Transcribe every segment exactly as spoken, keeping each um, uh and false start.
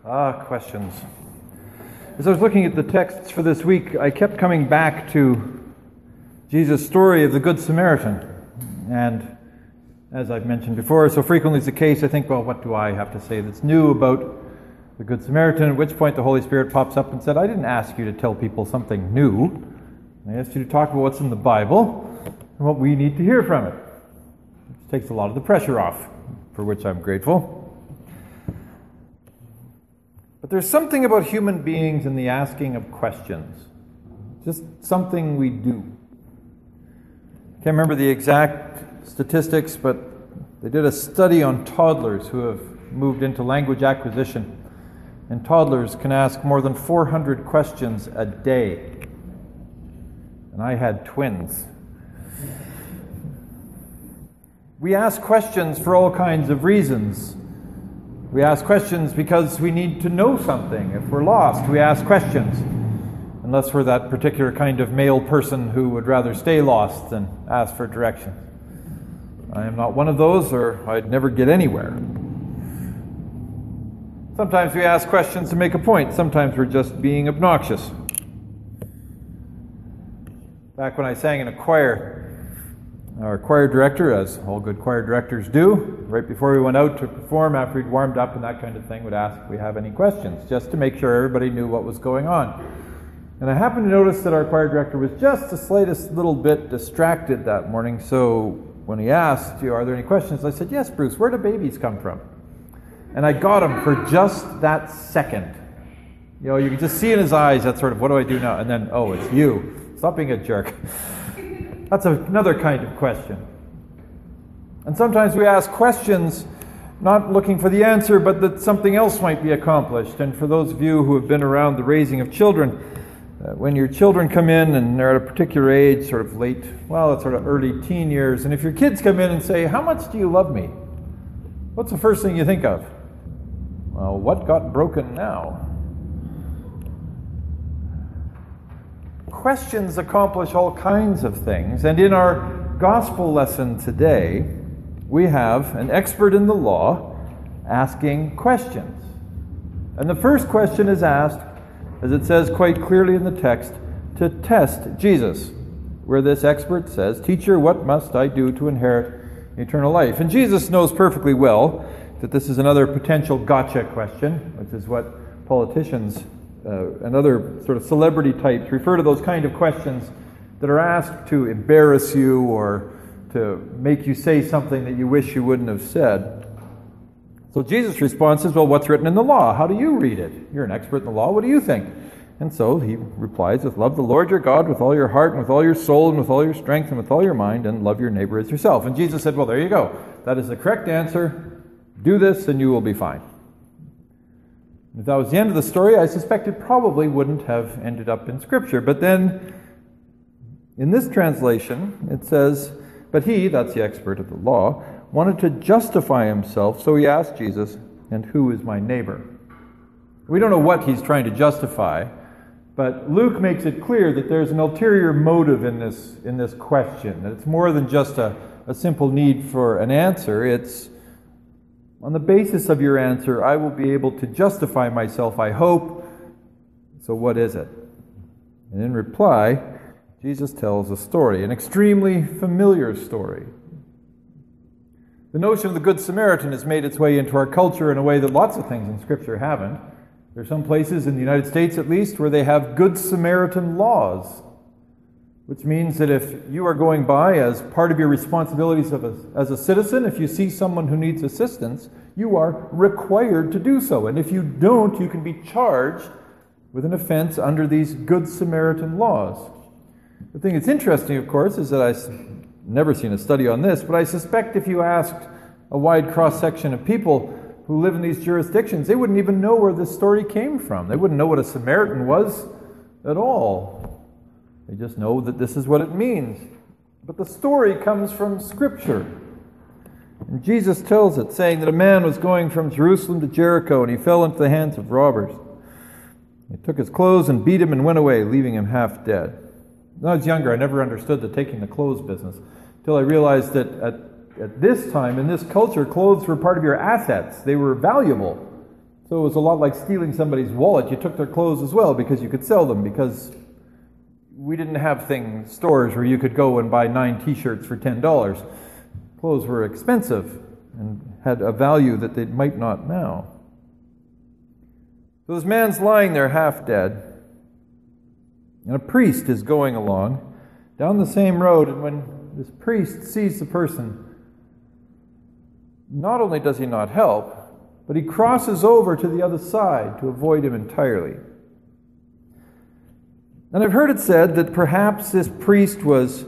Ah, questions. As I was looking at the texts for this week, I kept coming back to Jesus' story of the Good Samaritan. And as I've mentioned before, so frequently is the case, I think, well, what do I have to say that's new about the Good Samaritan? At which point the Holy Spirit pops up and said, I didn't ask you to tell people something new. I asked you to talk about what's in the Bible and what we need to hear from it. Which takes a lot of the pressure off, for which I'm grateful. But there's something about human beings and the asking of questions. Just something we do. I can't remember the exact statistics, but they did a study on toddlers who have moved into language acquisition. And toddlers can ask more than four hundred questions a day. And I had twins. We ask questions for all kinds of reasons. We ask questions because we need to know something. If we're lost, we ask questions. Unless we're that particular kind of male person who would rather stay lost than ask for directions. I am not one of those, or I'd never get anywhere. Sometimes we ask questions to make a point. Sometimes we're just being obnoxious. Back when I sang in a choir, our choir director, as all good choir directors do, right before we went out to perform, after we'd warmed up and that kind of thing, would ask if we have any questions, just to make sure everybody knew what was going on. And I happened to notice that our choir director was just the slightest little bit distracted that morning, so when he asked, you know, are there any questions, I said, yes, Bruce, where do babies come from? And I got him for just that second. You know, you could just see in his eyes that sort of, what do I do now? And then, oh, it's you. Stop being a jerk. That's another kind of question. And sometimes we ask questions not looking for the answer, but that something else might be accomplished. And for those of you who have been around the raising of children, uh, when your children come in and they're at a particular age, sort of late, well, it's sort of early teen years, and if your kids come in and say, how much do you love me? What's the first thing you think of? Well, what got broken now? Questions accomplish all kinds of things, and in our gospel lesson today, we have an expert in the law asking questions. And the first question is asked, as it says quite clearly in the text, to test Jesus, where this expert says, Teacher, what must I do to inherit eternal life? And Jesus knows perfectly well that this is another potential gotcha question, which is what politicians uh, and other sort of celebrity types refer to those kind of questions that are asked to embarrass you or to make you say something that you wish you wouldn't have said. So Jesus' response is, well, what's written in the law? How do you read it? You're an expert in the law. What do you think? And so he replies with, love the Lord your God with all your heart and with all your soul and with all your strength and with all your mind, and love your neighbor as yourself. And Jesus said, well, there you go. That is the correct answer. Do this and you will be fine. If that was the end of the story, I suspect it probably wouldn't have ended up in Scripture. But then, in this translation, it says, but he, that's the expert of the law, wanted to justify himself, so he asked Jesus, and who is my neighbor? We don't know what he's trying to justify, but Luke makes it clear that there's an ulterior motive in this, in this question, that it's more than just a, a simple need for an answer. It's, on the basis of your answer, I will be able to justify myself, I hope. So what is it? And in reply, Jesus tells a story, an extremely familiar story. The notion of the Good Samaritan has made its way into our culture in a way that lots of things in Scripture haven't. There are some places, in the United States at least, where they have Good Samaritan laws, which means that if you are going by as part of your responsibilities of a, as a citizen, if you see someone who needs assistance, you are required to do so. And if you don't, you can be charged with an offense under these Good Samaritan laws. The thing that's interesting, of course, is that I've never seen a study on this, but I suspect if you asked a wide cross-section of people who live in these jurisdictions, they wouldn't even know where this story came from. They wouldn't know what a Samaritan was at all. They just know that this is what it means. But the story comes from Scripture. And Jesus tells it, saying that a man was going from Jerusalem to Jericho, and he fell into the hands of robbers. They took his clothes and beat him and went away, leaving him half dead. When I was younger, I never understood the taking the clothes business, until I realized that at, at this time, in this culture, clothes were part of your assets. They were valuable. So it was a lot like stealing somebody's wallet. You took their clothes as well because you could sell them, because we didn't have things, stores where you could go and buy nine t-shirts for ten dollars. Clothes were expensive and had a value that they might not now. So this man's lying there half dead, and a priest is going along down the same road, and when this priest sees the person, not only does he not help, but he crosses over to the other side to avoid him entirely. And I've heard it said that perhaps this priest was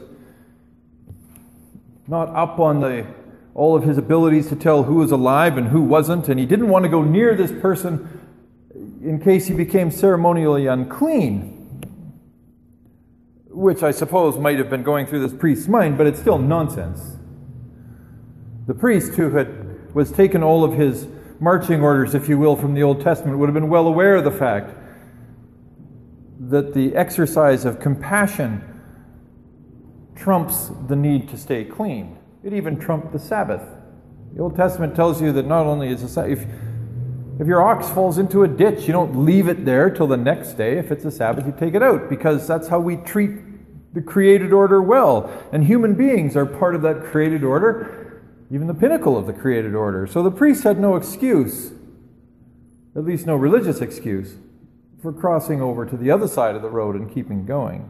not up on the all of his abilities to tell who was alive and who wasn't, and he didn't want to go near this person in case he became ceremonially unclean, which I suppose might have been going through this priest's mind, but it's still nonsense. The priest who had was taken all of his marching orders, if you will, from the Old Testament would have been well aware of the fact that the exercise of compassion trumps the need to stay clean. It even trumped the Sabbath. The Old Testament tells you that not only is a, if if your ox falls into a ditch, you don't leave it there till the next day. If it's a Sabbath, you take it out, because that's how we treat the created order well. And human beings are part of that created order, even the pinnacle of the created order. So the priest had no excuse, at least no religious excuse, for crossing over to the other side of the road and keeping going.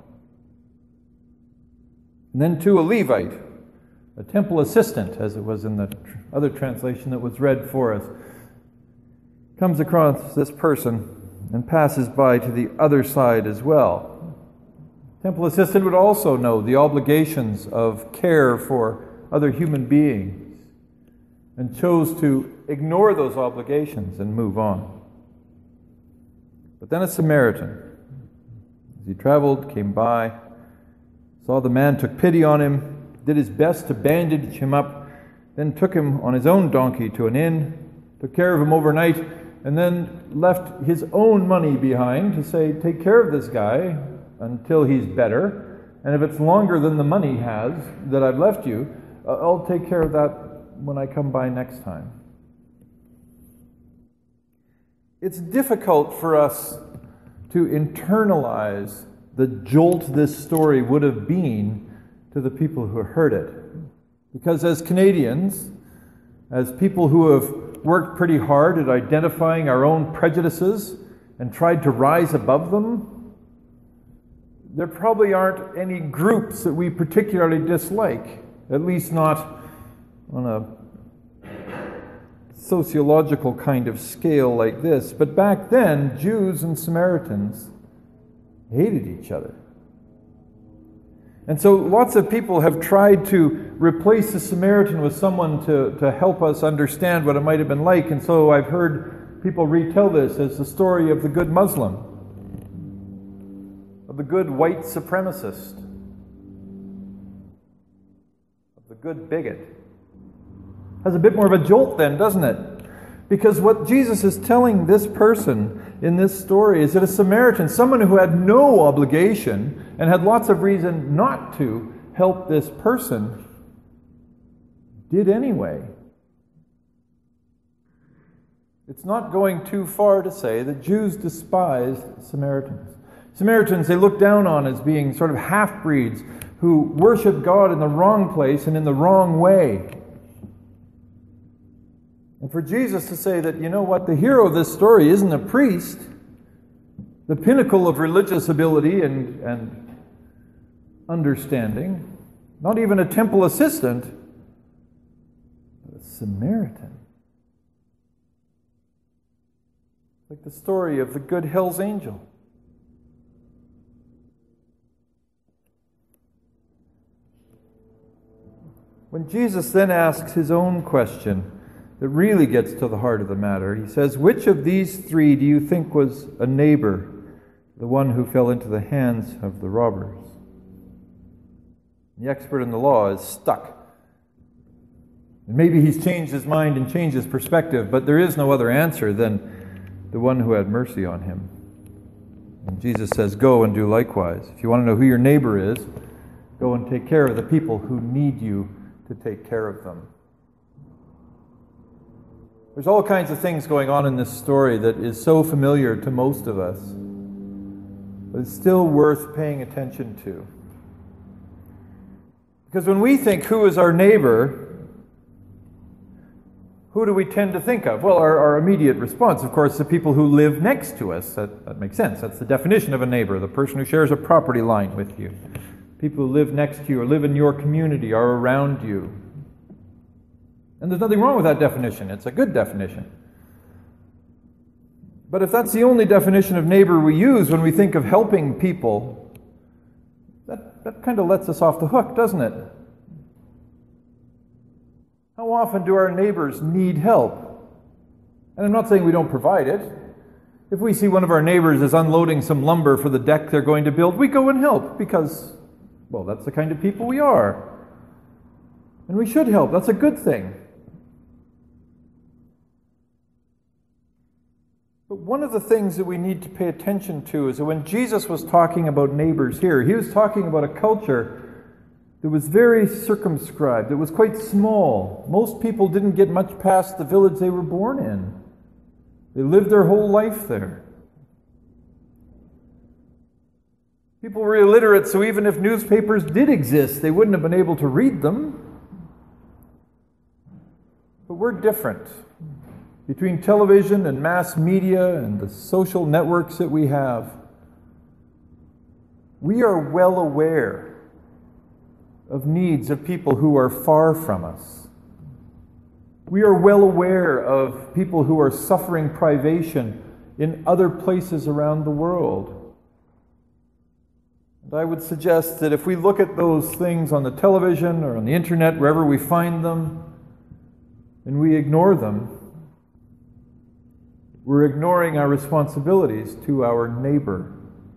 And then to a Levite, a temple assistant, as it was in the other translation that was read for us, comes across this person and passes by to the other side as well. Temple assistant would also know the obligations of care for other human beings and chose to ignore those obligations and move on. But then a Samaritan, as he traveled, came by, saw the man, took pity on him, did his best to bandage him up, then took him on his own donkey to an inn, took care of him overnight, and then left his own money behind to say, take care of this guy until he's better, and if it's longer than the money has that I've left you, I'll take care of that when I come by next time. It's difficult for us to internalize the jolt this story would have been to the people who heard it. Because as Canadians, as people who have worked pretty hard at identifying our own prejudices and tried to rise above them, there probably aren't any groups that we particularly dislike, at least not on a sociological kind of scale like this. But back then, Jews and Samaritans hated each other. And so lots of people have tried to replace the Samaritan with someone to, to help us understand what it might have been like. And so I've heard people retell this as the story of the good Muslim, of the good white supremacist, of the good bigot. Has a bit more of a jolt then, doesn't it? Because what Jesus is telling this person in this story is that a Samaritan, someone who had no obligation and had lots of reason not to help this person, did anyway. It's not going too far to say that Jews despised Samaritans. Samaritans they looked down on as being sort of half-breeds who worshiped God in the wrong place and in the wrong way. And for Jesus to say that, you know what, the hero of this story isn't a priest, the pinnacle of religious ability and, and understanding, not even a temple assistant, but a Samaritan. Like the story of the good Hell's Angel. When Jesus then asks his own question, that really gets to the heart of the matter. He says, which of these three do you think was a neighbor, the one who fell into the hands of the robbers? The expert in the law is stuck. And maybe he's changed his mind and changed his perspective, but there is no other answer than the one who had mercy on him. And Jesus says, go and do likewise. If you want to know who your neighbor is, go and take care of the people who need you to take care of them. There's all kinds of things going on in this story that is so familiar to most of us, but it's still worth paying attention to. Because when we think, who is our neighbor, who do we tend to think of? Well, our, our immediate response, of course, the people who live next to us. That, that makes sense. That's the definition of a neighbor, the person who shares a property line with you. People who live next to you or live in your community are around you. And there's nothing wrong with that definition. It's a good definition. But if that's the only definition of neighbor we use when we think of helping people, that, that kind of lets us off the hook, doesn't it? How often do our neighbors need help? And I'm not saying we don't provide it. If we see one of our neighbors is unloading some lumber for the deck they're going to build, we go and help because, well, that's the kind of people we are. And we should help. That's a good thing. But one of the things that we need to pay attention to is that when Jesus was talking about neighbors here, he was talking about a culture that was very circumscribed. It was quite small. Most people didn't get much past the village they were born in. They lived their whole life there. People were illiterate, so even if newspapers did exist, they wouldn't have been able to read them. But we're different. Between television and mass media and the social networks that we have, we are well aware of needs of people who are far from us. We are well aware of people who are suffering privation in other places around the world. And I would suggest that if we look at those things on the television or on the internet, wherever we find them, and we ignore them, we're ignoring our responsibilities to our neighbor.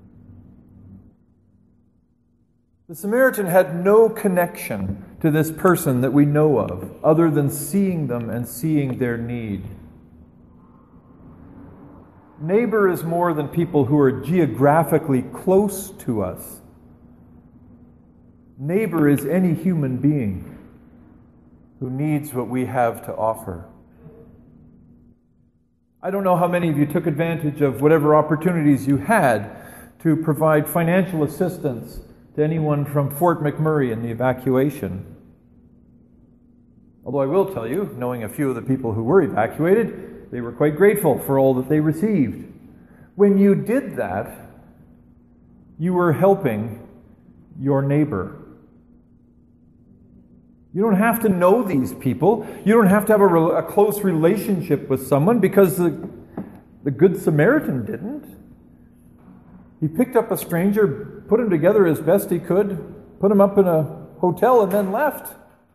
The Samaritan had no connection to this person that we know of, other than seeing them and seeing their need. Neighbor is more than people who are geographically close to us. Neighbor is any human being who needs what we have to offer. I don't know how many of you took advantage of whatever opportunities you had to provide financial assistance to anyone from Fort McMurray in the evacuation. Although I will tell you, knowing a few of the people who were evacuated, they were quite grateful for all that they received. When you did that, you were helping your neighbor. You don't have to know these people. You don't have to have a, re- a close relationship with someone, because the, the Good Samaritan didn't. He picked up a stranger, put him together as best he could, put him up in a hotel, and then left,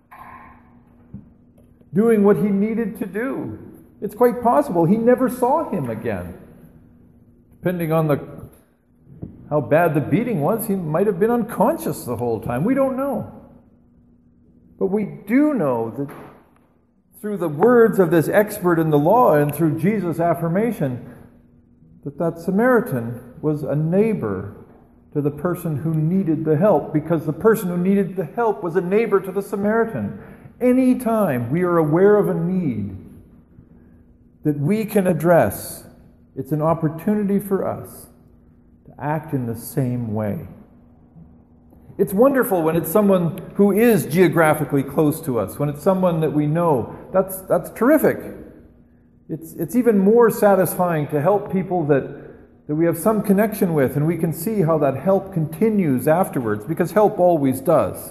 doing what he needed to do. It's quite possible he never saw him again. Depending on the how bad the beating was, he might have been unconscious the whole time. We don't know. But we do know that through the words of this expert in the law and through Jesus' affirmation, that that Samaritan was a neighbor to the person who needed the help, because the person who needed the help was a neighbor to the Samaritan. Anytime we are aware of a need that we can address, it's an opportunity for us to act in the same way. It's wonderful when it's someone who is geographically close to us, when it's someone that we know. That's that's terrific. It's it's even more satisfying to help people that, that we have some connection with, and we can see how that help continues afterwards, because help always does.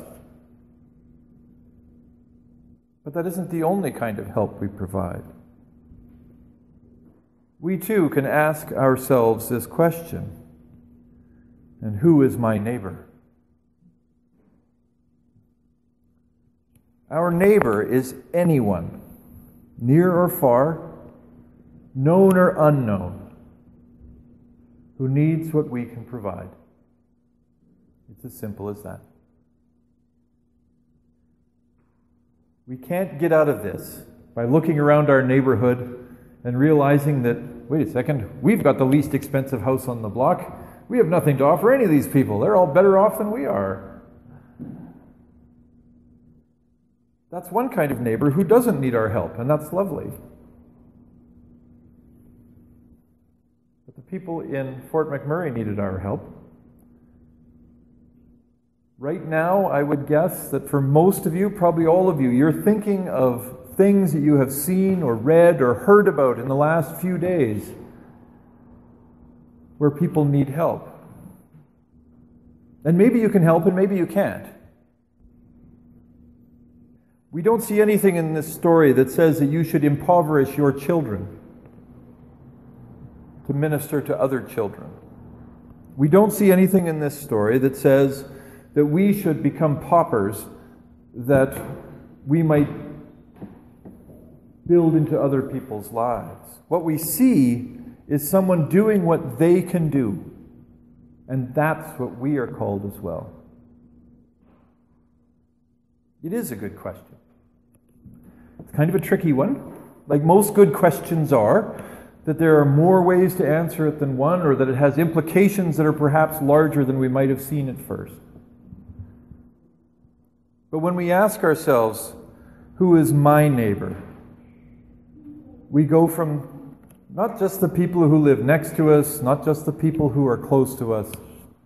But that isn't the only kind of help we provide. We too can ask ourselves this question: and who is my neighbor? Our neighbor is anyone, near or far, known or unknown, who needs what we can provide. It's as simple as that. We can't get out of this by looking around our neighborhood and realizing that, wait a second, we've got the least expensive house on the block. We have nothing to offer any of these people. They're all better off than we are. That's one kind of neighbor who doesn't need our help, and that's lovely. people in Fort McMurray needed our help. Right now, I would guess that for most of you, probably all of you, you're thinking of things that you have seen or read or heard about in the last few days where people need help. And maybe you can help and maybe you can't. We don't see anything in this story that says that you should impoverish your children to minister to other children. We don't see anything in this story that says that we should become paupers that we might build into other people's lives. What we see is someone doing what they can do, and that's what we are called as well. It is a good question. It's kind of a tricky one, like most good questions are, that there are more ways to answer it than one, or that it has implications that are perhaps larger than we might have seen at first. But when we ask ourselves, who is my neighbor? We go from not just the people who live next to us, not just the people who are close to us.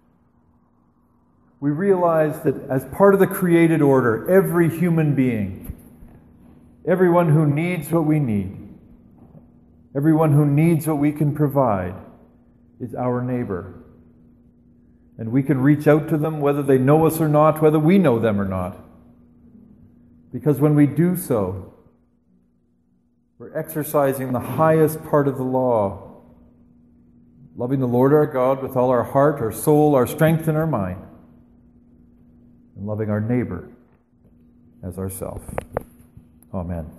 We realize that as part of the created order, every human being, everyone who needs what we need, everyone who needs what we can provide, is our neighbor. And we can reach out to them whether they know us or not, whether we know them or not. Because when we do so, we're exercising the highest part of the law, loving the Lord our God with all our heart, our soul, our strength, and our mind, and loving our neighbor as ourselves. Amen.